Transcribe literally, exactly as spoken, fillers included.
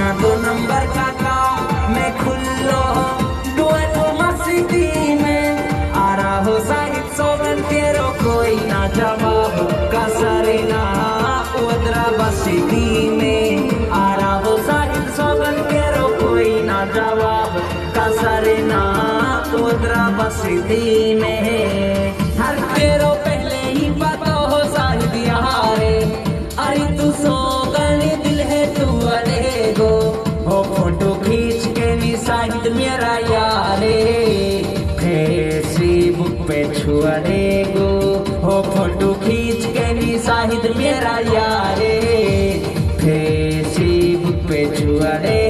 दो नंबर का काम मैं खुल्लो डुएलो मस्ती में आ रहा हो साहिब सोगन तेरो कोई ना जवाब कसरना उदरा बस्ती में आ रहा हो साहिब सोगन तेरो कोई ना जवाब कसरना उदरा बस्ती में हर तेरो पहले ही पता हो साहिब यारे अरे तू सोगन दिल है तू अरे गो हो फोटो खींच के भी साहिब मेरा यारे फेसबुक पे छुअरे गो हो फोटो खींच के भी साहिब मेरा यारे फेसबुक पे छुअरे